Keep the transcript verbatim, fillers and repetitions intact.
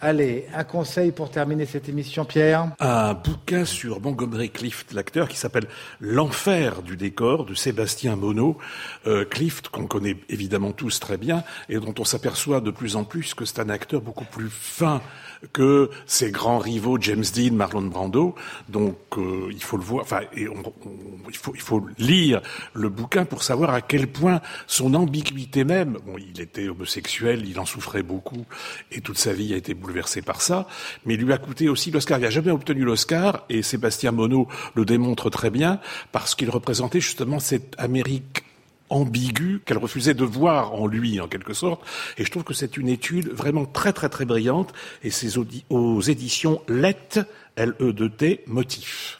Allez, un conseil pour terminer cette émission, Pierre. Un bouquin sur Montgomery Clift, l'acteur, qui s'appelle L'enfer du décor, de Sébastien Monod. Euh, Clift, qu'on connaît évidemment tous très bien, et dont on s'aperçoit de plus en plus que c'est un acteur beaucoup plus fin que ses grands rivaux James Dean, Marlon Brando. Donc euh, il faut le voir, enfin, et on, on, il faut il faut lire le bouquin pour savoir à quel point son ambiguïté même. Bon, il était homosexuel, il en souffrait beaucoup, et toute sa vie a été bouleversée par ça. Mais il lui a coûté aussi l'Oscar. Il n'a jamais obtenu l'Oscar, et Sébastien Monod le démontre très bien parce qu'il représentait justement cette Amérique ambigu qu'elle refusait de voir en lui, en quelque sorte. Et je trouve que c'est une étude vraiment très, très, très brillante. Et c'est aux éditions L E T, L E deux T, Motif.